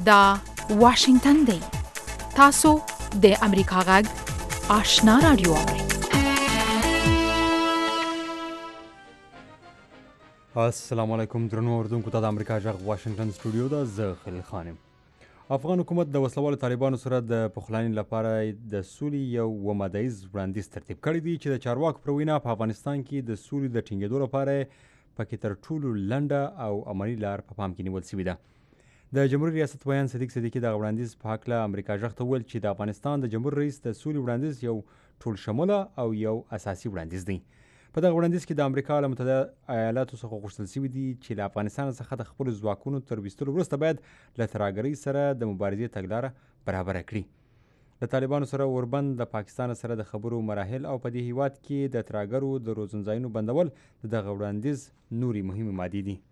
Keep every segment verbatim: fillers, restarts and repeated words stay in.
دا واشنگتن دی. تاسو د امریکا غږ آشنا رادیو اورئ. السلام علیکم درنو اوریدونکو ته د امریکا غږ واشنگتن سټوډیو ده. زه خلیل خان یم. افغان حکومت د وسلوالو طالبانو سره د پخلاینې لپاره د سولې یو ومدیز وړاندیز ترتیب کړی دی چې د چارواکو پر وینا په افغانستان کې د سولې د ټینګېدو لپاره پکې تر ټولو لنډه او عملي لار په پام کې نیول شوې ده. د جمهوریت ریاست ویان صدیق صدیقي دغه وړاندیز په هکله امریکا غږ ته وویل چې د افغانستان د جمهور رئیس د سولې وړاندیز یو ټول شموله او یو اساسي وړاندیز دی. په دغه وړاندیز کې د امریکا له متحده ایالاتو څخه غوښتل شوي دي چې له افغانستان څخه د خپلو ځواکونو تر ویستلو وروسته باید له ترهګرۍ سره د مبارزې تګلاره برابره کړي. د طالبانو سره اوربند د پاکستان سره د خبرو مراحل او په دې هیواد کې د ترهګرو د روزنځایونو بندول د دغه وړاندیز نورې مهمې مادې دي.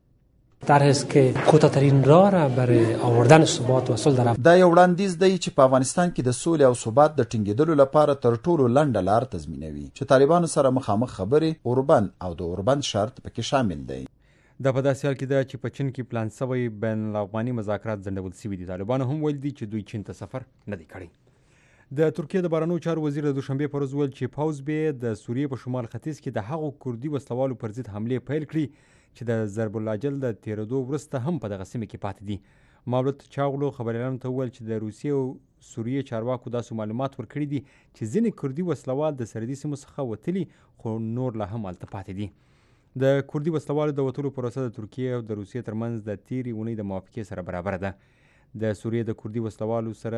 طرح است که کوتاه‌ترین راه را برای آوردن ثبات و صلح در دا یو وړاندیز دی چې په افغانستان کې د سولې او ثبات د ټینګېدلو لپاره تر ټولو لنډه لار تضمینوي چې طالبانو سره مخامخ خبرې، اوربند او د اوربند شرط پکې شامل دی. دا په داسې حال کې ده چې په چین کې پلان شوی بین الافغاني مذاکرات ځنډول شوي دي. طالبانو هم ویل دي چې دوی چین ته سفر نه دی کړی. د ترکیې د بهرنیو چارو وزیر د دوشنبې په ورځ ویل چې پوځ به د سوریې په شمال ختیځ کې د هغو کردي وسلوالو پر ضد حملې پیل کړي چې د ضرب الاجل د تیرېدو وروسته هم په دغه سیمه کې پاتې دي. مولود چاغلو خبریالانو ته وویل چې د روسیې او سوریې چارواکو داسې معلومات ورکړي دي چې ځینې کردي وسلوال د سرحدي سیمو څخه وتلي خو نور لا هم هلته پاتې دي. د کردي وسلوالو د وتلو پروسه د ترکیې او د روسیې ترمنځ د تیرې اونۍ د موافقې سره برابره ده. د سوریې د کردي وسلوالو سره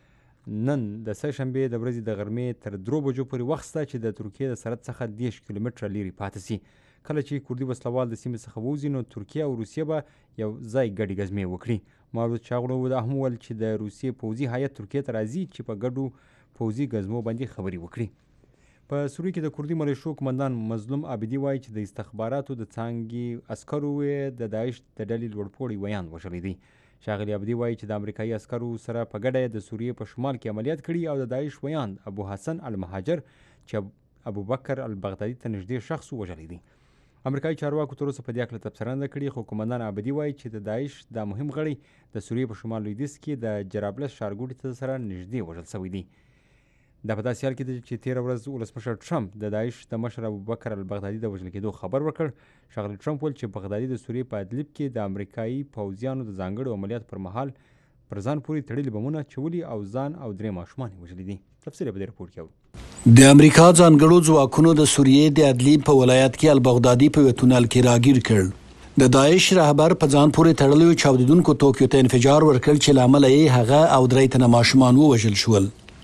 نن د سه شنبې د ورځې د غرمې تر درو بجو پورې وخت شته چې د ترکیې د سرحد څخه دېرش کیلومتره لرې پاتې شي. کله چې کردي وسلوال د سیمې څخه ووځي نو ترکیه او روسیه به یو ځای ګډې ګزمې وکړي. مولود چاغلو دا هم وویل چې د روسیې پوځي هیات ترکیې ته راځي چې په ګډو پوځي ګزمو باندې خبرې وکړي. په سوریې کې د کردي ملیشو قمندان مظلوم عابدي وایي چې د استخباراتو د څانګې عسکرو د داعش د ډلې لوړپوړی ویان وژلی دی. ښاغلي عابدي وایي چې د امریکایي عسکرو سره په ګډه د سوریې په شمال کې عملیات کړي او د داعش ویان ابو حسن المهاجر چې ابوبکر البغدادي ته نږدې شخص وژلی دی. امریکایي چارواکو تر اوسه په دې هکله تبصره نه کړې خو قمندان عابدي وایي چې د داعش دا مهم غړی د سوریې په شمال لویدیځ کې د جرابلس ښارګوټي ته سره نږدې وژل شوی دی. دا په داسې حال کې ده چې تېره ورځ ولسمشر ټرمپ د داعش د مشر ابوبکر البغدادي د وژل کېدو خبر ورکړ. ښاغلي ټرمپ ویل چې بغدادي د سوریې په ادلب کې د امریکایي پوځیانو د ځانګړو عملیاتو پر مهال پر ځان پورې تړلي بمونه اچولي او ځان او درې ماشومان یې وژلي دي. تفصیل په دې رپورټ کې اورو. د امریکا ځانګړو ځواکونو د سوریې د ادلب په ولایت کې البغدادي په یو تونل کې راګیر کړ. د داعش رهبر په ځان پورې تړلیو چاودیدونکو توکیو ته انفجار ورکړ چې له امله یې هغه او درې تنه ماشومان ووژل شول.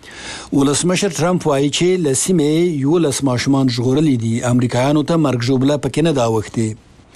ولسمشر ټرمپ وایي چې له سیمې یولس ماشومان ژغورلي دي. امریکایانو ته مرګ ژوبله پکې نه ده اوښتې.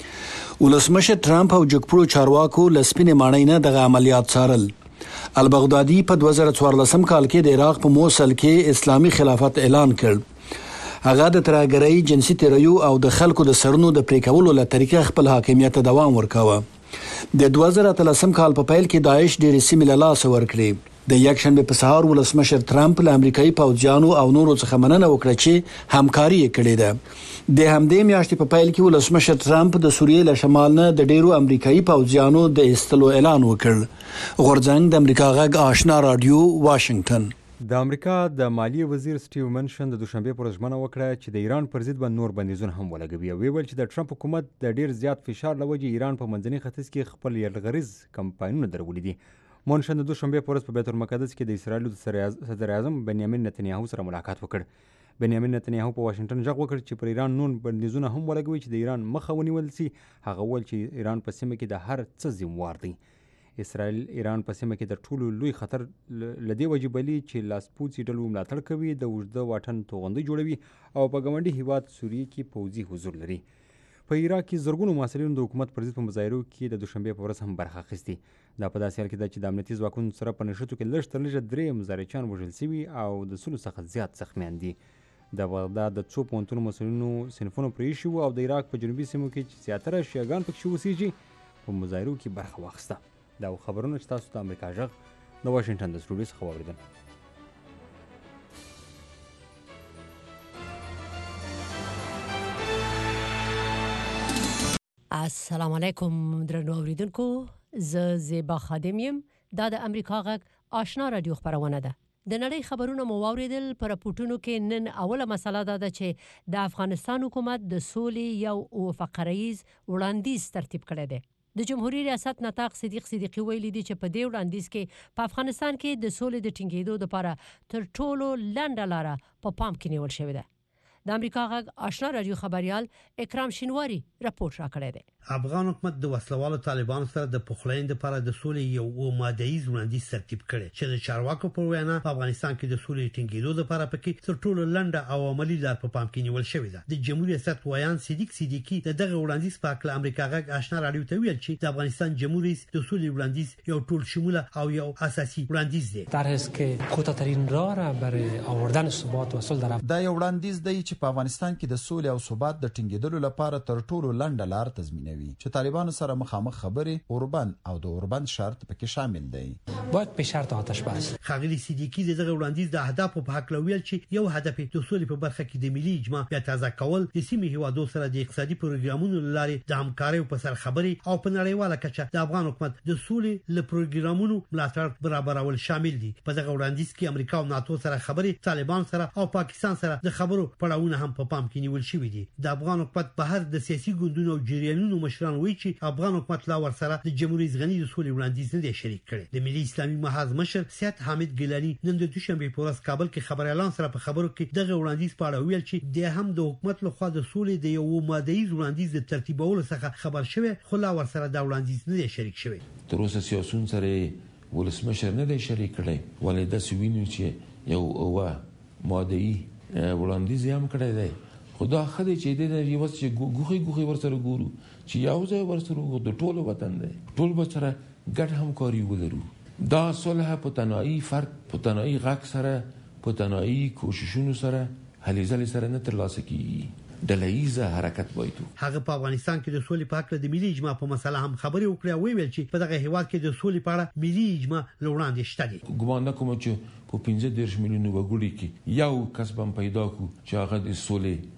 ولسمشر ټرمپ او جګپوړو چارواکو له سپینې ماڼۍ نه دغه عملیات څارل. البغدادي په دوه زره څوارلسم کال کې د عراق په موصل کې اسلامي خلافت اعلان کړ. هغه د ترهګرۍ، جنسي تیریو او د خلکو د سرونو د پرې کولو له طریقې خپل حاکمیت ته دوام ورکاوه. د دوه زره اتلسم کال په پیل کې داعش ډېرې سیمې له لاسه ورکړې. د یکشنبې په سهار ولسمشر ټرمپ له امریکایي پوځیانو او نورو څخه مننه وکړه چې همکاري یې کړې ده. د همدې میاشتې په پیل کې ولسمشر ټرمپ د سوریې له شمال نه د ډیرو امریکایي پوځیانو د ایستلو اعلان وکړ. غورځنګ د امریکا غږ آشنا رادیو واشنگتن. د امریکا د مالیې وزیر سټیو منشن د دوشنبې پر ورځ ژمنه وکړه چې د ایران پر ضد به نور بندیزونه هم ولګوي او ویل چې د ټرمپ حکومت د ډیر زیات فشار له وجې ایران په منځني ختیځ کې خپل یرغلیز کمپاینونه درولي دي. منشن د دوشنبې په ورځ په بیت المقدس کې د اسرائیل د صدر اعظم بنیامین نتنیاهو سره ملاقات وکړ. بنیامین نتنیاهو په واشنگټن غږ وکړ چې پر ایران نور بندیزونه هم ولګوي چې د ایران مخه ونیول شي. هغه وویل چې ایران په سیمه کې د هر څه ذموار دی. اسرائیل ایران په سیمه کې د ټولو لوی خطر له دې وجې بلي چې لاسپوڅي ډلو ملاتړ کوي، د اوږده واټن توغندۍ جوړوي او په ګاونډي هیواد سوریې کې پوځي حضور لري. په عراق کې زرګونو محصلینو د حکومت پر ضد په مظاهرو کې د دوشنبې په ورځ هم برخه اخیستې. دا په داسې حال کې ده چې د امنیتي ځواکونو سره په نښتو کې لږ تر لږه درې مظاهرچیان وژل شوي او د سلو څخه زیات زخمیان دي. د بغداد د څو پوهنتونو مسؤلینو صنفونه پرې ایښي وو او د عراق په جنوبي سیمو کې چې زیاتره شیعهګان پکې اوسېږي په مظاهرو کې برخه واخیسته. دا خبرونه چې تاسو ته امریکا غږ د واشنګټن د سټوډیو څخه واورېدل. السلام علیکم درنو اوریدونکو، زه زیبا خادم یم دا د امریکا غږ آشنا رادیو خبرونه ده. د نړۍ خبرونه مو واوریدل. پر راپورټونو کې نن اوله مسله ده چې د افغانستان حکومت د سولې یو فقریز وړاندیز ترتیب کړی دی. د جمهوریت ریاست نطاق صدیق صدیقی ویلي دی چې په دې وړاندیز کې په افغانستان کې د سولې د ټینګېدو لپاره تر ټولو لنډه لاره په پام کې نیول شوې ده. د امریکا غږ آشنا رادیو خبريال اکرام شینواری راپورټ راکړی دی. افغان حکومت د وسلوالو طالبانو سره د پخلاینې لپاره د سولې یو مادهیز وړاندیز ترتیب کړي چې د چارواکو په وینا په افغانستان کې د سولې ټینګېدو لپاره پکې تر ټولو لنډه او عملی لار په پام کې نیول شوې ده. د جمهوریت ریاست ویان صدیق صدیقی د دغه وړاندیز په اړه امریکا غږ آشنا رادیو ته ویل چې د افغانستان جمهوریت د سولې وړاندیز یو ټول شموله او یو اساسي وړاندیز دی. طرحی است که کوتاه‌ترین راه را برای آوردن ثبات و صلح در دا یو وړاندیز دی چې په افغانستان کې د سولې او ثبات د ټینګېدلو لپاره تر ټولو لنډه لار تضمینوي چې طالبانو سره مخامخ خبرې اوربند او د اوربند شرط پکې شامل دی. باید به شرط آتش بس. خغلی صدیقی دغه وړاندیز د اهداف په حق لویل چې یو هدف د سولې په برخه کې د ملي اجماع یا تازه کول د سیمې هیوادو سره د اقتصادي پروګرامونو لارې د همکارۍ په سر خبرې او په نړیواله کچه د افغان حکومت د سولې له پروګرامونو ملاتړ برابرول شامل دي. په دغه وړاندیز کې امریکا او ناتو سره خبرې، طالبان سره او پاکستان سره د خبرو پړاوونه هم په پام کې نیول شوی دي. د افغان حکومت بهر د سیاسي ګوندونو او جریانونو مشران وایي چې افغان حکومت لا ورسره د جمهوریت غنی د سولې وړاندیز نه دی شریک کړي. د ملي اسلامي محاذ مشر سید حامد ګیلانی نن د دوشنبه په ورځ کابل کې خبريالان سره په خبرو کې دغه وړاندیز په اړه ویل چې د هم د حکومت لخوا د سولې د یو مادهیز وړاندیز د ترتیبولو څخه خبر شوی، خو لا ورسره د وړاندیز نه دی شریک شوی. تر اوسه سیاسيون سره ولسمشر نه دی شریک کړي، ولې د سوینو چې یو او مادهی وړاندیز هم کړی دی. خدا خدای چې د یو څه ګوخي ګوخي ورسره ګورو چې یو ځای ورسره د ټولو وطن دی، ټول به سره ګډ همکاري ولرو. دا صلح په تنهایی فرد په تنهایی غږ سره په تنهایی کوششونو سره هلي ځلې سره نه ترلاسه کیږي. ډلهیزه حرکت وایو. هغه په افغانستان کې د سولې په اړه د ملي اجماع په مسله هم خبرې وکړې او ویل چې په دغه هیواد کې د سولې په اړه ملي اجماع لوړاندې شته دي. ګمان کوم چې په پنځه دېرش میلیونو وګړي کې یو کس هم پیدا کو چې هغه د سولې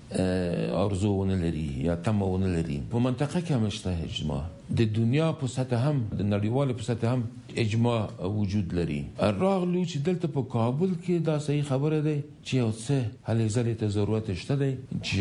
ارزو ونه لري یا تمه ونه لري. په منطقه کې هم شته اجماع، د دنیا په سطح هم د نړیوال په سطح هم اجماع وجود لري. راغلو چې دلته په کابل کې دا صحیح خبره ده چې یو څه هلې ځلې ته ضرورت شته دی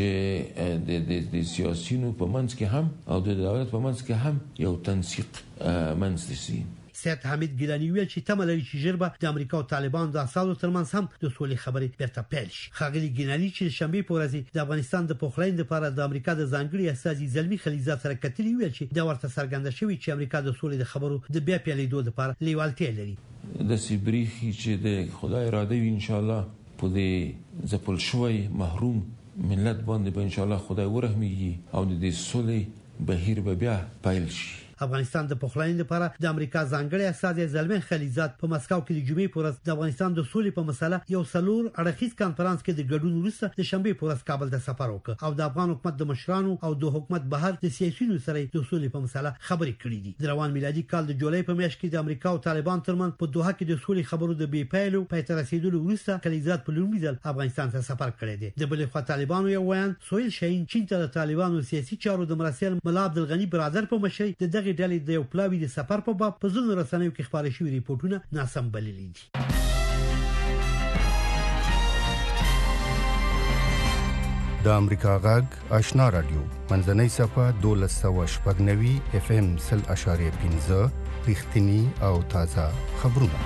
چې د د سیاسيونو په منځ کې هم او د دولت په منځ کې هم یو تنسیق منځ شي. سید حمید ګیلانی ویل چې تمه لري چې ژر به د امریکا او طالبان د اساسو ترمنځ هم د سولې خبرې بیرته پیل شي. خغلی ګیلانی چې شنبه په ورځ د افغانستان د پخلاینې لپاره د امریکا د ځانګړي استازي زلمی خلیزات سره کتلی ویل چې دا ورته څرګنده شوی چې امریکا د سولې د خبرو د بیا پیلېدو لپاره لیوالتیا لري. د سیبریخي چې د خدای اراده وي ان شاء الله په دې ځپل شوی محروم ملت باندې به ان شاء الله خدای ورحمېږي او د دې سولې بهیر به بیا پیل شي. افغانستان د پخلاینې لپاره د امریکا ځانګړي استازي زلمی خلیزات په مسکو کې د جمعې په ورځ د افغانستان د سولې په مسله یو څلور اړخیز کانفرنس کې د ګډون وروسته د شنبه په ورځ کابل ته سفر وکړ او د افغان حکومت د مشرانو او د حکومت بهر د سیاسيونو سره د سولې په مسله خبرې کړې دي. د روان میلادي کال د جولای په میاشت کې د امریکا او طالبان ترمنځ په دوحه کې د سولې خبرو د بې پایلو پای ته رسیدلو وروسته خلیزات په لومړي ځل افغانستان ته سفر کړی دی. د بل خوا طالبانو یو ویان سویل شاهین چین ته د طالبانو سیاسي چارو د مرسل ملا عبدالغنی برادر په مشرۍ د دغه ډلې د یو پلاوی د سفر په باب په ځینو رسنیو کې خبرې شوې ریپورتونه ناسم بللي دي. د امریکا غږ آشنا رادیو منځنۍ صفه دولس سوه شپږ نوي اف ام سل اشاریه پنځه رښتینی او تازه خبرونه.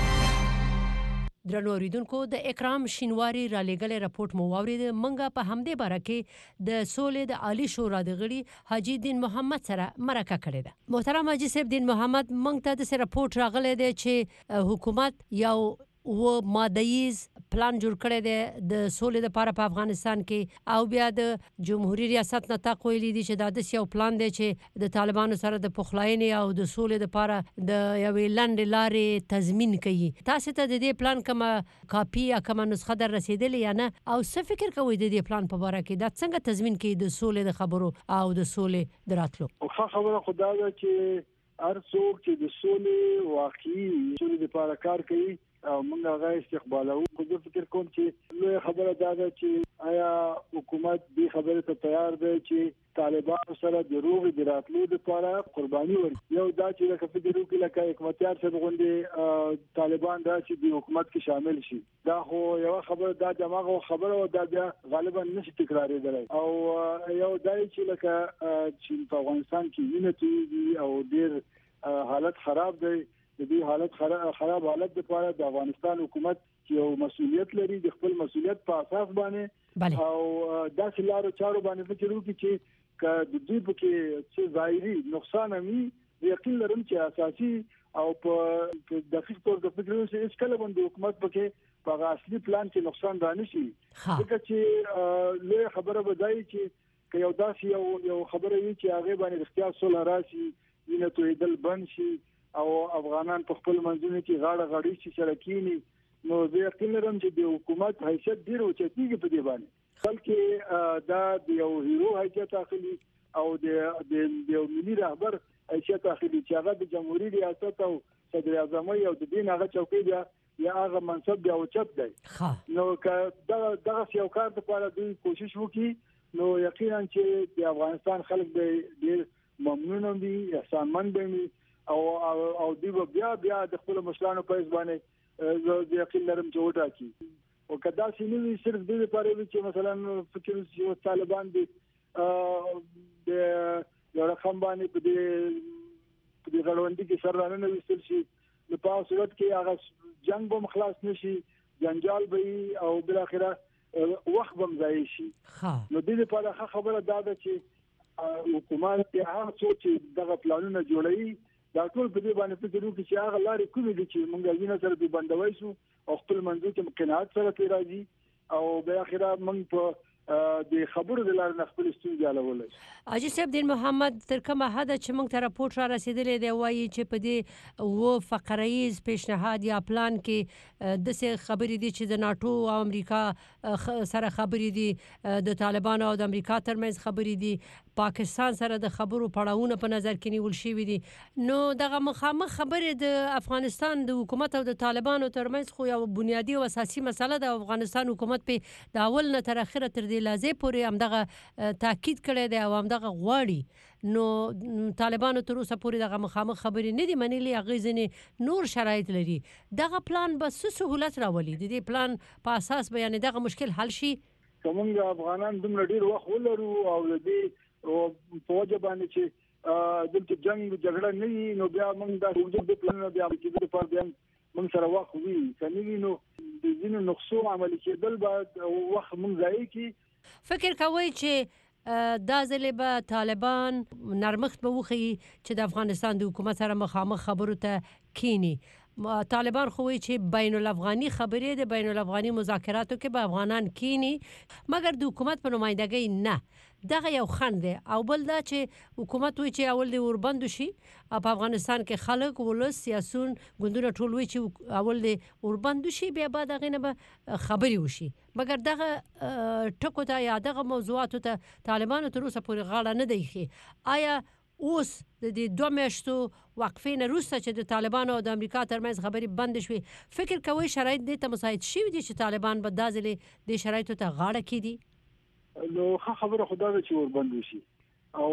درنو اوریدونکو د اکرام شینواری را لګل راپورټ مو واورید. منګه په همدې باره کې د سولې د عالی شورا د غړي حاجی دین محمد سره مرکه کړې ده. محترم حاجی صاحب دین محمد، منګ ته د راپورټ راغلی دی چې حکومت یو و مادهیز پلان جوړ کړی دی د سولې لپاره په افغانستان کې او بیا د جمهوریت ریاست نطاق ویلي دي چې دا د یو پلان دی چې د طالبانو سره د پخلاینې او د سولې لپاره د یوې لنډې لارې تضمین کوي. تاسو ته د دې پلان کومه کاپي یا کومه نسخه در رسیدلې یا نه، او څه فکر کوئ د دې پلان په باره کې دا څنګه تضمین کوي د سولې د خبرو او د سولې د راتلو؟ خو خبره خدا ده چې هر څوک چې د سولې واقعي سولې لپاره کار کوي او موږ هغه استقبالو. خو زه فکر کوم چې لوی خبره دا ده چې آیا حکومت دې خبره ته تیار دی چې طالبان سره د روغ د راتلو لپاره قرباني ورکړي؟ یو دا چې د کفدرو کې لکه حکومتیار څخه غونډې طالبان دا چې د حکومت کې شامل شي، دا خو یو خبره دا دماغه خبره او دا بیا غالبا نشي تکرارېدلی. او یو دا چې لکه چې په افغانستان کې وینې تویږي او ډېر حالت خراب دی، د دې حالت خراب حالت لپاره د افغانستان حکومت یو مسؤلیت لري، د خپل مسؤلیت په اساس باندې او داسې لارو چارو باندې فکر وکړي چې ک د دې په کې څه ظاهري نقصان امي یقین لرم چې اساسي او په دقیق تور د فکر وکړي چې کله باندې حکومت پکې په اصلي پلان کې نقصان رانه شي. ځکه چې له خبره بدایي چې یو داسې یو یو خبره وي چې هغه باندې اختیار سول راشي، وینې تویدل بند شي او افغانان په خپل منځونو کې غاړه غړي شي سره کینی، نو زه یقین لرم چې د حکومت حیثیت ډیر اوچتیږي په دې باندې. بلکې دا د یو هیرو حیثیت اخلي او د د یو ملي رهبر حیثیت اخلي چې هغه د جمهوریت ریاست او صدر اعظم او د دین هغه چوکۍ دی یا هغه منصب دی او چت دی. نو که دا دغه یو کار لپاره دوی کوشش وکړي نو یقینا چې د افغانستان خلک به ډیر ممنون وي، احسانمند وي او او دوی بیا بیا د خپل مشرانو په ځبانه زه یقین لرم چې وټاکي. او کدا سینوي صرف دې لپاره چې مثلا فکر یو طالبان دي د یو رقم باندې په دې په دې غړوندې کې سر رانه وستل شي، نو په صورت کې هغه جنگ به مخلاص نشي، جنجال به او بل اخره وخت به ضایع شي. نو دې لپاره خبره دا ده چې حکومت ته هغه څه چې دغه پلانونه جوړوي دا ټول په دې باندې فکر وکړي چې هغه لارې کومې دي چې موږ وینې سره د بندوي شو او خپل منځو کې مقناعت سره تیر راځي او بیا اخره موږ په د خبرو د لارې خپل ستونزې حلولای. حاجي صاحب دین محمد تر کومه حد چې موږ ته راپورټ را رسیدلی دی وایي چې په دې و فقریز پیشنهاد یا پلان کې داسې خبرې دي چې د ناټو او امریکا سره خبرې دي، د طالبانو او د امریکا ترمنځ خبرې دي، پاکستان سره د خبرو پړاوونه په نظر کې نیول شوي دي. نو دغه مخامخ خبرې د افغانستان د حکومت او د طالبانو ترمنځ خو یو بنیادی او اساسي مسله ده. افغانستان حکومت په د اول نه تر اخره تر دې لازې پورې همدغه تاکید کړی دی او همدغه غواړي. نو طالبانو تر اوسه پورې دغه مخامخ خبرې نه دي منلي، هغې ځینې نور شرایط لري. دغه پلان به څه سهولت راولي؟ د دې پلان په اساس به یعنې دغه مشکل حل شي؟ که موږ افغانان دومره ډېر وخت ولرو او د دې په وجه باندې چې دلته جنگ جګړه نه وي نو بیا موږ دا وجود د پلانونه بیا کېدو لپاره بیا موږ سره وخت وي، که نه وي نو د ځینو نقصو عملي کېدل باید وخت موږ ضایع کړي. فکر کوئ چې دا ځلې به طالبان نرمښت به وښیي چې د افغانستان د حکومت سره مخامخ خبرو ته کینی؟ طالبان خو وایي چې بین الافغاني خبرې د بین الافغاني مذاکراتو کې به افغانان کینی مګر د حکومت په نمایندګۍ نه. دغه یو خنډ دی. او بل دا چې حکومت وایي چې اول د اوربندو شي، په افغانستان کې خلک ولس سیاسون ګوندونه ټول وایي چې اول د اوربندو شي بیا بعد هغې نه به خبرې وشي. مګر دغه ټکو ته یا دغه موضوعاتو ته طالبانو تر اوسه پورې غاړه نه دی ایښې. آیا اوس د دې دوه میاشتو وقفې نه وروسته چې د طالبانو او د امریکا ترمنځ خبرې بندې شوې، فکر کوئ شرایط دې ته مساعد شوي دي چې طالبان به دا ځلې دې شرایطو ته غاړه کېږدي؟ نو ښه خبره خو دا ده چې وربند وشي او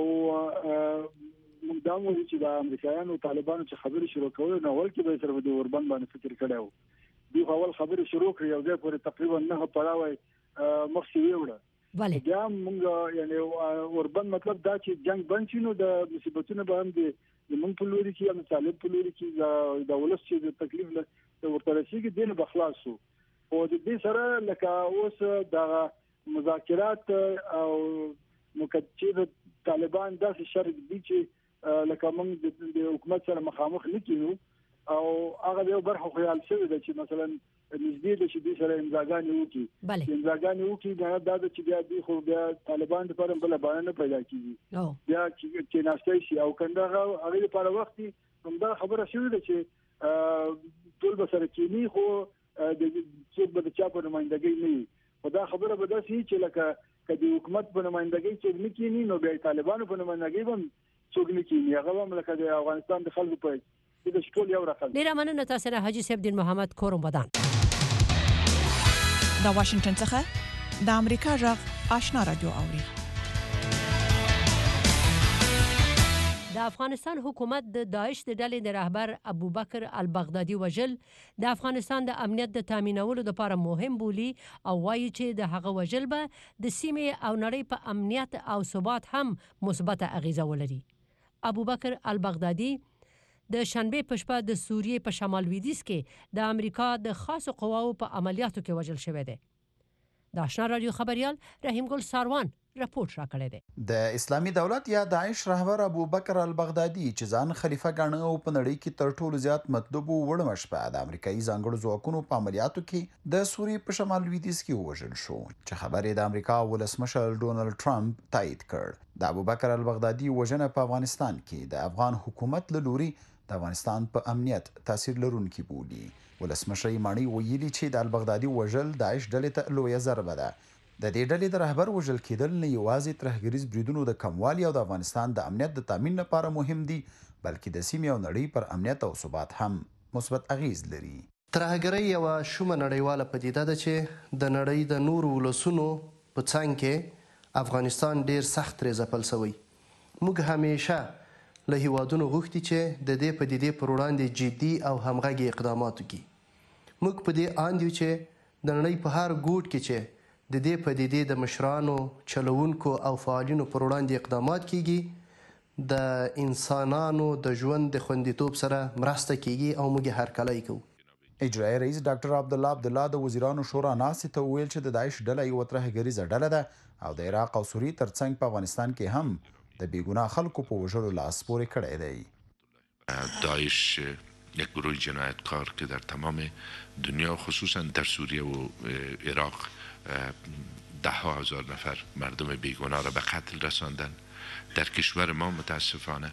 موږ دا وایو چې د امریکایانو طالبانو چې خبرې شروع کولې نو اول کې به سره د وربند باندې فکر کړی و. دوی اول خبرې شروع کړې یو ځای پورې تقریبا نه پړاوی مخکې ویوړه. بیا موږ یعنی اوربند مطلب دا چې جنگ بند شي نو د مصیبتونو به هم د موږ په لوري کې یا طالب په لوري کې د ولس چې د تکلیف له ورته رسېږي دین به خلاص شو. او د دې سره لکه اوس د مذاکرات او مکتچې طالبان داسې شرط دي چې لکه موږ د حکومت سره مخامخ نه کینو او هغه یو برخه خیال شوی ده چې مثلا نږدې ده چې دوی سره امضاګانې وکړي. امضاګانې وکړي دا ده چې بیا دوی خو بیا طالبان لپاره بله بهانه نه پیدا کېږي، بیا کېناستی شي او که دغه هغې لپاره وخت وي همدغه خبره شوې ده چې ټول به سره کیني خو څوک به د چا په نمایندګۍ نه وي. خو دا خبره به داسې وي چې لکه که د حکومت په نمایندګۍ څوک نه کیني نو بیا طالبانو په نمایندګۍ به هم څوک نه کیني، هغه هم لکه د افغانستان د خلکو په د ټول یو رقم. ډېره مننه تاسو نه حاجي صاحب دین محمد کورم بدان. د واشنگټن څخه د امریکا غږ آشنا رادیو اوري. د افغانستان حکومت د داعش د ډلې د رهبر ابوبکر البغدادي وژل د افغانستان د امنیت د تامینولو لپاره مهم بولي او وایي چې د هغه وژل به د سیمې او نړۍ په امنیت او ثبات هم مثبته اغیزه ولري. ابوبکر البغدادي د شنبه په شپه د سوریې په شمال لویدیځ کې د امریکا د خاصو قواو په عملیاتو کې وژل شوی دی. د آشنا رادیو خبريال رحیم ګل ساروان رپورټ راکړی دی. د اسلامي دولت یا داعش رهبر ابوبکر البغدادي چې ځان خلیفہ ګڼه او په نړۍ کې تر ټولو زیات مطلوب وړ شپه د امریکایي ځانګړو ځواکونو په عملیاتو کې د سوریې په شمال لویدیځ کې ووژل شو چې خبرې د امریکا ولسمشر ډونالد ټرمپ تایید کړ. د ابوبکر البغدادي وژنه په افغانستان کې د افغان حکومت له لوري د افغانستان په امنیت تاثیر لرونکي بولي. ولسمشر مانی ویلي چې د البغدادي وژل داعش ډلې ته لویه ضربه ده. د دې ډلې د رهبر وژل کېدل نه یوازې ترهګریز بریدونو د کموالي او د افغانستان د امنیت د تامین لپاره مهم دي بلکې د سیمې او نړۍ پر امنیت او ثبات هم مثبت اغیز لري. ترهګري یوه شومه نړیواله پدیده ده چې د نړۍ د نورو ولسونو په څنګ کې افغانستان ډیر سخت ترې ځپل شوی. موږ همیشه له هیوادونو غوښتي چې د دې پدیدې پر وړاندې جدي او همغږي اقدامات وکړي. موږ په دې اند یو چې د نړۍ په هر ګوټ کې چې د دې پدیدې د مشرانو، چلوونکو او فعالینو پر وړاندې اقدامات کیږي د انسانانو د ژوند د خوندیتوب سره مرسته کیږي او موږ هرکلی کوو. اجرایي رئیس ډاکټر عبدالله عبدالله د وزیرانو شورا ناستې ته وویل چې د داعش ډله یوه ترهګریزه ډله ده او د عراق او سوریې ترڅنګ په افغانستان کې هم د بیګناه خلکو په وژلو لاس پورې کړی دی. داعش یک گروه جنایتکار که در تمام دنیا خصوصا در سوریه و عراق ده ها هزار نفر مردم بیگناه را به قتل رساندن. در کشور ما متاسفانه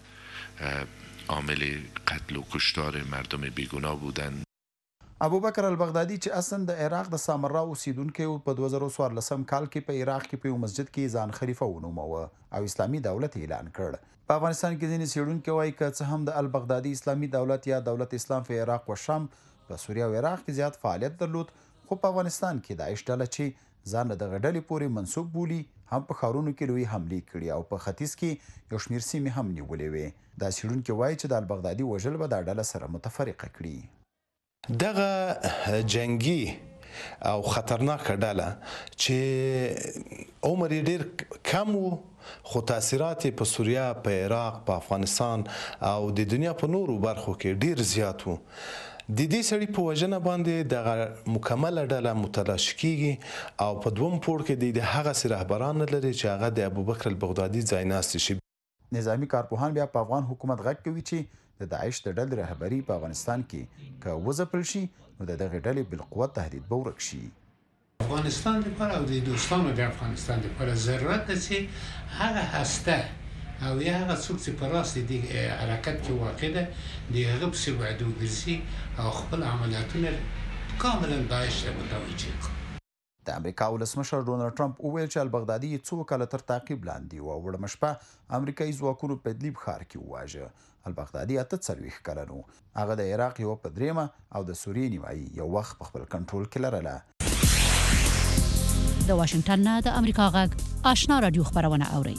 عامل قتل و کشتار مردم بیگناه بودن. ابوبکر البغدادي چې اصلا د عراق د سامرا اوسیدونکی او په دوه زره څوارلسم کال کې په عراق کې په یو مسجد کې ځان خلیفہ ونوموه او اسلامي دولت اعلان کړ. په افغانستان کې ځینې څېړونکي وایي که څه هم د البغدادي اسلامي دولت یا دولت اسلام په عراق و شام په سوریه او عراق کې زیات فعالیت درلود خو په افغانستان کې داعش ډله چې ځان له دغه ډلې پورې منسوب بولي هم په ښارونو کې لوی حملې کړي او په ختیځ کې یو شمېر سیمې هم نیولې وې. دا څېړونکي وایي چې د البغدادي وژل به دا ډله سره متفرقه کړي. دغه جنگي او خطرناکه ډله چې عمر یې ډېر کم و خو تاثیرات په سوریه، په عراق، په افغانستان او د دنیا په نورو برخو کې ډېر زیات و. د دې سړي په وژنه باندې دغه مکمله ډله متلاشي کیږي او په دوم پوړ کې د هغسې رهبران لري چې هغه د ابوبکر البغدادي ځایناستي شي. نظامي کارپوهان بیا په افغان حکومت غږ کوي چې د داعش د ډلې رهبري په افغانستان کې که وځپل شي نو د دغې ډلې بالقوت تهدید به ورک شي. افغانستان لپاره او د دوستانو د افغانستان لپاره ضرورت ده چې هغه هسته او یا هغه څوک چې په راس د حرکت کې واقع ده د هغه پسې باید وګرځي او خپل عملیاتونه کاملا داعش ته متوجه کړي. د امریکا ولسمشر ډونالد ټرمپ وویل چې البغدادي څو کاله تر تعقیب لاندې و او وړمه شپه امریکایي ځواکونو په ادلیب ښار کې وواژه. البغدادي اته څلوېښت کلن و. هغه د عراق یوه په درېیمه او د سوریې نیمایي یو وخت په خپل کنټرول کې لرله. د واشنګټن نه د امریکا غږ آشنا رادیو خبرونه اورئ.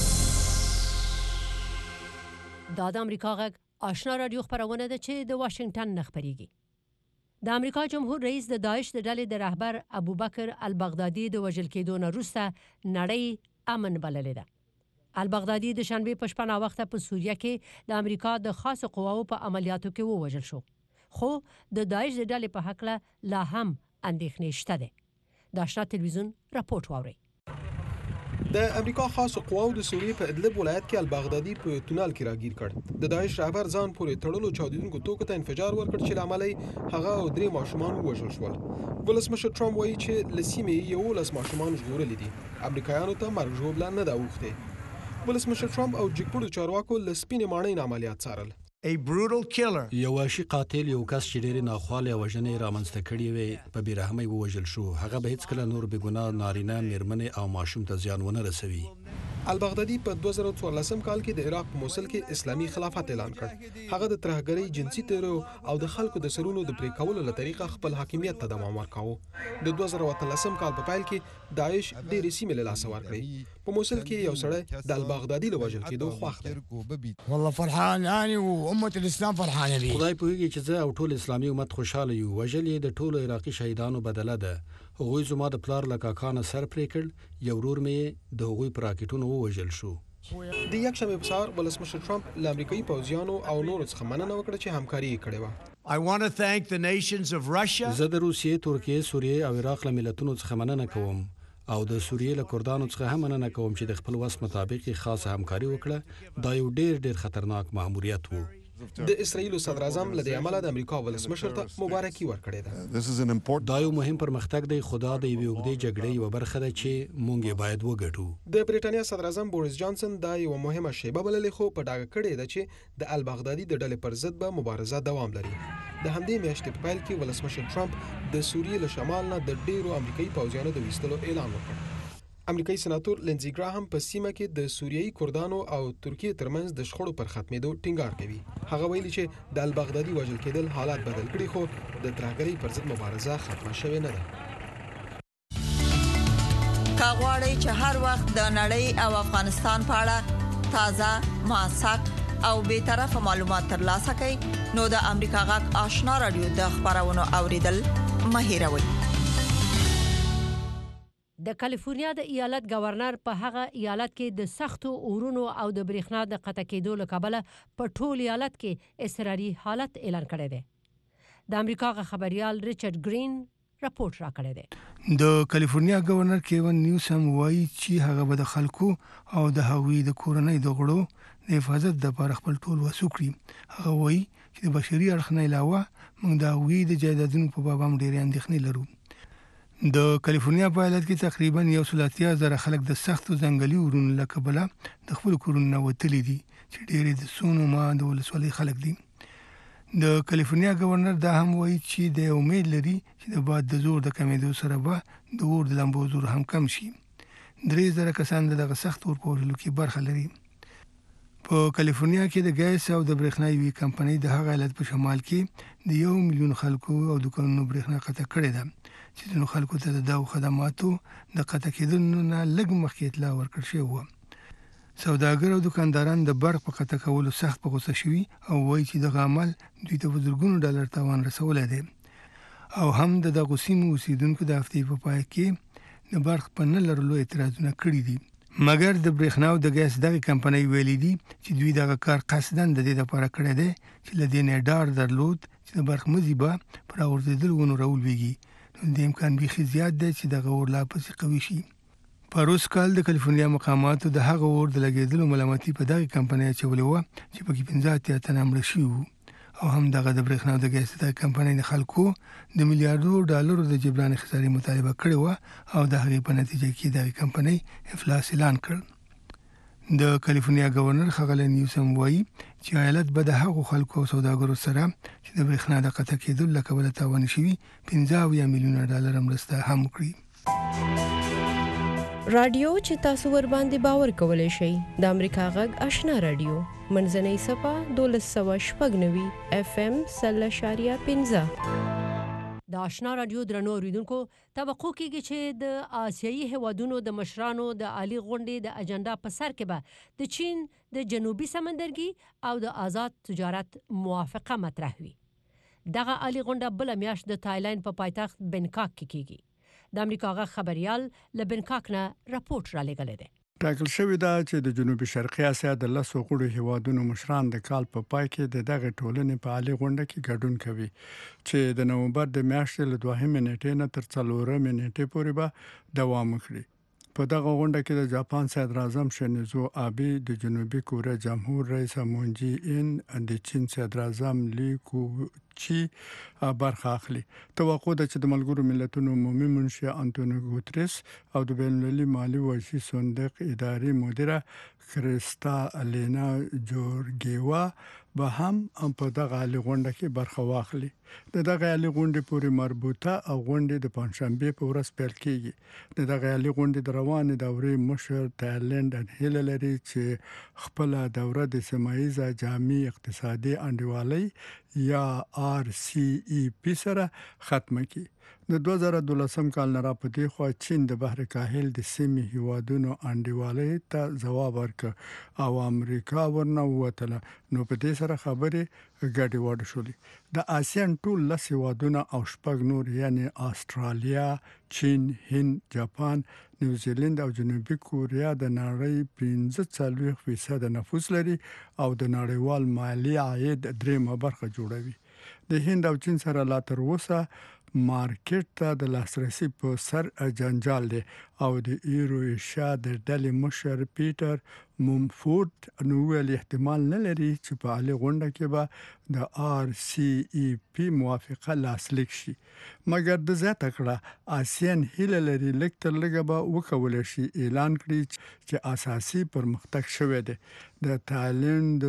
دا د امریکا غږ آشنا رادیو خبرونه ده چې د واشنګټن نه خپرېږي. د امریکا جمهور رئیس د داعش د ډلې د رهبر ابوبکر البغدادي د وژل کېدو نه وروسته نړۍ امن بللې ده. البغدادي د شنبې په شپه ناوخته په سوریه کې د امریکا د خاصو قواو په عملیاتو کې ووژل شو خو د داعش د ډلې په هکله لا هم اندېښنې شته ده. د آشنا تلویزیون راپورټ واورئ. د امریکا خاصو قواو د سوریې په ادلب ولایت کې البغدادي په تونل کې راګیر کړ. د داعش رهبر ځان پورې تړلو چاودېدونکو توکو ته انفجار ورکړ چې له امله یې هغه او درې ماشومان ووژل شول. ولسمشر ټرمپ وایي چې له سیمې یولس ماشومان ژغورلي دي. امریکایانو ته مرګ ژوبله نه ده اوښتې. ولسمشر ټرمپ او جګپوړو چارواکو له سپینې ماڼۍ نه عملیات څارل. A brutal killer. یو وحشي قاتل یو کس چې ډېرې ناخوالې او وژنې رامنځته کړې وې په بېرحمۍ ووژل شو. هغه به هیڅکله نور بېګناه نارینه، مېرمنې او ماشوم ته زیان ونه رسوي. البغدادي په دوه زره څوارلسم کال کې د عراق په موصل کې اسلامي خلافت اعلان کړ. هغه د ترهګرۍ، جنسي تیرو او د خلکو د سرونو د پرې کولو له طریقه خپل حاکمیت ته دوام ورکاوه. د دوه زره اتلسم کال په پیل کې داعش ډېرې سیمې له لاسه ورکړې. په موصل کې یو سړی د البغدادي له وژل کېدو خوښ دی. والله فرحان يعني وامه الاسلام فرحانه بيه. خدای پوهیږي چې زه او ټول اسلامي امت خوشاله یو. وژل یې د ټولو عراقي شهیدانو بدله ده. هغوی زما د پلار له کاکانه سر پرې کړ. یو ورور مې د هغوی په راکټونو ووژل شو. د یکشنبې په سهار ولسمشر ټرمپ له امریکایي پوځیانو او نورو څخه مننه وکړه چې همکاري یې کړې وه. I want to thank the nations of Russia. زه د روسیې، ترکیې، سوریې او عراق له ملتونو څخه مننه کوم او د سوریې له کردانو څخه هم مننه کوم چې د خپل وس مطابق خاصه همکاري وکړه. دا یو ډېر ډېر خطرناک مأموریت وو. د اسرائیل صدر اعظم له دې عمله د امریکا ولسمشر ته مبارکي ورکړې ده. دا یو مهم پرمختګ دی. خدا د یوې اوږدې جګړې یوه برخه ده چې موږ یې باید وګټو. د بریټانیا صدر اعظم بوریس جانسن دا یو مهمه شیبه بللې، خو په ډاګه کړې ده چې د البغدادي د ډلې پر ضد به مبارزه دوام لري. د همدې میاشتې په پیل کې ولسمشر ټرمپ د سوریې له شمال نه د ډیرو امریکایي پوځیانو د ویستلو اعلان وکړ. امریکایي سناتور لینزي ګراهم په سیمه کې د سوریایي کردانو او ترکیې ترمنځ د شخړو پر ختمېدو ټینګار کوي. هغه ویلي چې د البغدادي وژل کېدل حالات بدل کړي، خو د ترهګرۍ پر ضد مبارزه ختمه شوې نه ده. که غواړئ چې هر وخت د نړۍ او افغانستان په اړه تازه، موثق او بیطرفه معلومات ترلاسه کړئ، نو د امریکا غږ آشنا رادیو د خبرونو اوریدل مه هېروئ. د کالیفورنیا د ایالت گورنر په هغه ایالت کې د سختو اورونو او د برېښنا د قطع کېدو له کبله په ټول ایالت کې اضطراري حالت اعلان کړی دی. د امریکا خبريال ریچارډ گرین راپورټ راکړی دی. د کالیفورنیا گورنر کیون نیوسم وایي چې هغه به د خلکو او د هغوی د کورنۍ د غړو د حفاظت لپاره خپل ټول وس وکړي. هغه وایي چې د بشري اړخ نه علاوه موږ د هغوی د جایدادونو په باب هم ډېرې اندېښنې لرو. د کالیفورنیا په ایالت کې تقریبا یو سل اتیا زره خلک د سختو ځنګلي اورونو له کبله د خپل کورونو نه وتلي دي، چې ډېرې د سونوما د ولسوالۍ خلک دي. د کالیفورنیا گورنر دا هم وایي چې د امید لري چې د باد د زور د کمیدو سره به د اور د لمبو زور هم کم شي. درې زره کسان دغه سخت اور په وژلو کې برخه لري. په کالیفورنیا کې د ګیس او د برېښنا یوې کمپنۍ د هغه ایالت په شمال کې د یو میلیون خلکو او دوکانونو برېښنا قطع کړې ده، چې نو خلکو ته د دغو خدماتو د قطع کېدو نه لږ مخکې اطلاع ورکړل شوې وه. سوداګر او دکانداران د برق په قطع کولو سخت په غوسه شوي او وایي چې دغه عمل دوی ته په زرګونو ډالر تاوان رسولی دی. او هم د دغو سیمو اوسیدونکو د هفتې په پای کې د برق په نه لرلو اعتراضونه کړي دي. مګر د برېښنا او د ګیس دغه کمپنۍ ویلي دي چې دوی دغه کار قصداً د دې لپاره کړی دی چې له دې نه ډار درلود چې د برق مزي به په راغورځېدلو ونو راولویږي. نو د امکان بیخي زیات دی چې دغه اور لا پسې قوي شي. په روز کال د کالیفورنیا مقاماتو د هغه اور د لګېدلو ملامتي په دغه کمپنۍ اچولې وه چې پکې پنځه اتیا تنه مړه شوي وو. او هم دغه د برېښنا او د ګیس د کمپنۍ د خلکو د میلیارډو ډالرو د جبران خسارې مطالبه کړې وه او د هغې په نتیجه کې دغه کمپنۍ افلاس اعلان کړ. د کالیفورنیا گورنر ښاغلی نیوسم وایي چې ایالت به د هغو خلکو او سوداګرو سره چې د برېښنا د قطع کېدو له کبله تاوان شوي پنځه اویا میلیونه ډالر مرسته هم وکړي. رادیو چې تاسو ور باندې باور کولای شئ د امریکا غږ آشنا رادیو منځنۍ صفه دولس سوه شپږ نوي اف ام سل اشاریه پنځه. د آشنا رادیو درنو اوریدونکو توقع کیږي چې د آسیایي هیوادونو د مشرانو د عالی غونډې د اجنډا په سر کې به د چین د جنوبي سمندرګي او د آزاد تجارت موافقه مطرح وي. دغه عالی غونډه بل میاشت د تایلند په پایتخت بنکاک کې کیږي. د امریکا غږ خبريال له بنکاک نه راپورټ را لګلې ده. ټاکل شوې ده چې د جنوبي شرقي اسیا د لسو غړو هیوادونو مشران د کال په پای کې د دغه ټولنې په عالی غونډه کې ګډون کوي چې د نومبر د میاشتې له دوهمې نیټې نه تر څلورمې نیټې پورې به دوام وکړي. په دغه غونډه کې د جاپان صدر اعظم شینزو آبی، د جنوبي کوریا جمهور رئیس مون جی ان، د چین صدر اعظم لی کو چې برخه اخلي. توقع ده چې د ملګرو ملتونو عمومي منشي انټونیو ګوتریس او د بین المللي مالي ورشي صندوق اداري مدیره کریستا الینا جورګیوا به هم په دغه غونډه کې برخه واخلي. د دغه غونډې پورې مربوطه او غونډې د پنځشنبه په ورځ پیل کیږي. د دغه غونډې د روانې دورې مشر تایلند هیله لري چې خپل دوره د سیمایي جامع اقتصادي انډیوالۍ یا آر سی ای پی سره ختمه کړي. د دوه زره دولسم کال نه را پدې خو چین د بحر کاهل د سیمې هیوادونو انډیوالۍ ته ځواب ورکړ او امریکا ورنه ووتله. نو په دې سره خبرې ګډې وډې شولې. د آسیان ټول لس هیوادونه او شپږ نور یعنی استرالیا، چین، هند، جاپان، نیوزیلند او جنوبي کوریا د نړۍ پنځه څلوېښت فیصد نفوس لري او د نړیوال مالی عاید درېمه برخه جوړوي. د هند او چین سره لا تر اوسه مارکیټ ته د لاسرسي په سر جنجال دی او د ایرو ایشیا د ډلې مشر پیټر مومفورد نو ویل احتمال نه لري چې په عالی غونډه کې به د آر سی ای پی موافقه لاسلیک شي. مګر د زیاته کړه آسیان هیله لري لږ تر لږه به وکولای شي اعلان کړي چې اساسي پرمختګ شوی دی. د تایلند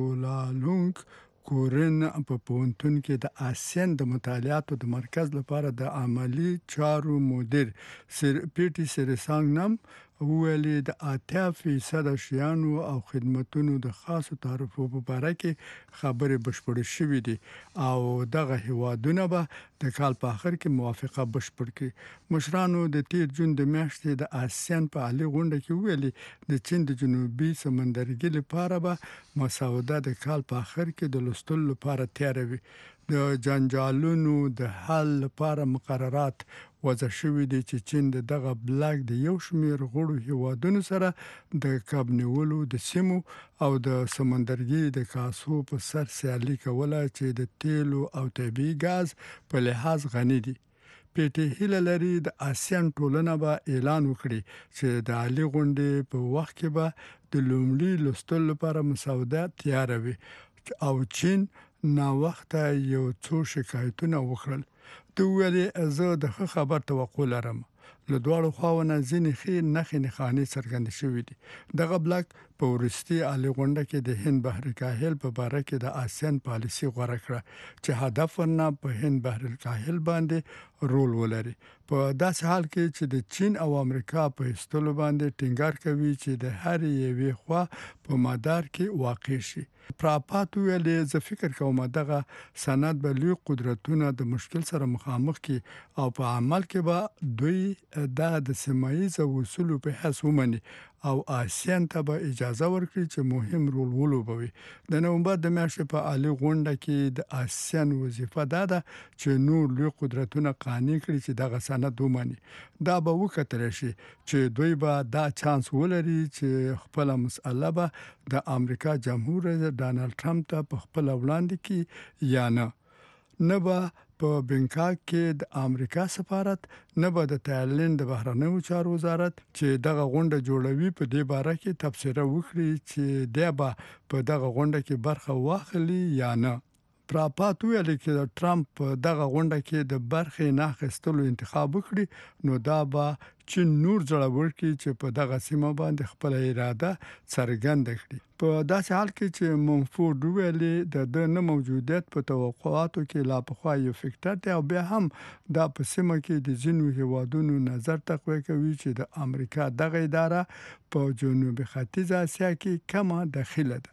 چولالونګ کورن په پونتون کې د آسیان د مطالعاتو د مرکز لپاره د عملی چارو مدیر سر پیټي سرسانګ نام ویلي د اتیا فیصد شیانو او خدماتو د خاصو تعرفو په اړه کې خبرې بشپړې شوې دي او دغه هیوادونه به د کال په اخر کې موافقه بشپړ کړي. مشرانو د تیر جون د میاشتې د آسیان په عالی غونډه کې ویلي د چین د جنوبي سمندرګي لپاره به مسوده د کال په اخر کې د لوستلو لپاره تیار وي. د جنجالونو د حل لپاره مقررات وضع شوې دي چې چین د دغه بلاک د یو شمېر غړو هیوادونو سره د کب نیولو د سیمو او د سمندرګي د کاسو په سر سیالي کوله چې د تیلو او طبیعي ګاز په لحاظ غني دي. پیټي هیله لري د آسیان ټولنه به اعلان وکړي چې د عالی غونډې په وخت کې به د لومړي لوستلو لپاره مسوده تیار وي او چین نا وخت یو څو شکایتونه وکړل. د ویلې زه د خبر توقع لرم. له دواړو خواونو ځینې خې نخې نخانې څرګند شوې دي. دغه بلاک په ورستي عالی غونډه کې د هند بحر کاهل په اړه کې د آسیان پالیسي غوړه کړه چې هدف ورنه په هند بحر کاهل باندې رول ولري. په داسې حال کې چې د چین او امریکا په استلو باندې ټینګار کوي چې د هر یوې خوا په مدار کې واقع شي. پراپات ویلې زه فکر کوم دغه سند به لوی قدرتونه د مشکل سره مخامخ کی او په عمل کې به دوی د سیمایي اصول په حساب ومني او آسیان ته به اجازه ورکړي چې مهم رول ولوبوي. د نومبر د میاشتې په عالی غونډه کې د آسیان وظیفه ده چې نور لوی قدرتونه قانع کړي چې دغه سند ومني. دا به وکړل شي چې دوی به دا چانس ولري چې خپل مسأله به د امریکا جمهور رئیس ډانلډ ټرمپ ته په خپل وړاندې کې یا نه. نه به په بنکاک کې د امریکا سفارت، نه به د تایلند د بهرنیو چارو وزارت چې دغه غونډه جوړوي په دې باره کې تبصره وکړي چې دا به په دغه غونډه کې برخه واخلي یا نه. پراپات ویل چې ټرمپ دغه غونډه کې د برخې نه اخیستلو انتخاب وکړي نو دا به چین نور ځړور کړي چې په دغه سیمه باندې خپل اراده څرګنده کړي. په داسې حال کې چې مومفورد ویل د د نه موجودیت په توقعاتو کې لا پخوا یو فکټر دی او بیا هم دا په سیمه کې د ځینو هیوادونو نظر تقویه کوي چې د امریکا دغه اداره په جنوب ختیځ اسیا کې کمه دخیله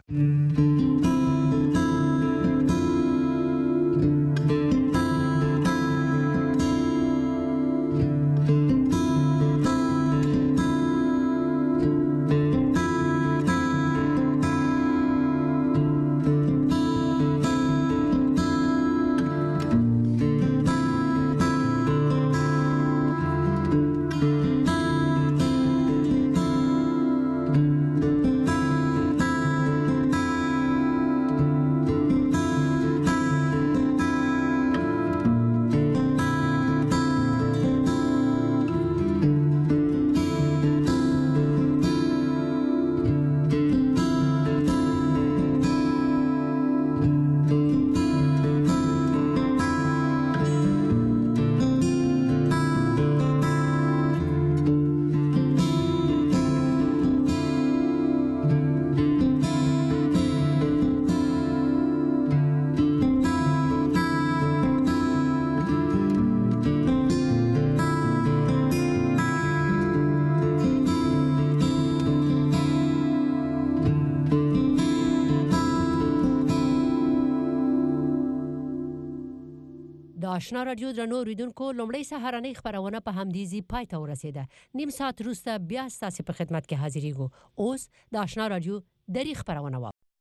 ده. د آشنا رادیو درنو اوریدونکو لومړی سهارنۍ خبرونه په همدې ځای پای ته ورسېده. نیم ساعت وروسته بیا ستاسو په خدمت کې حاضرېږو. اوس د آشنا رادیو دری خبرونه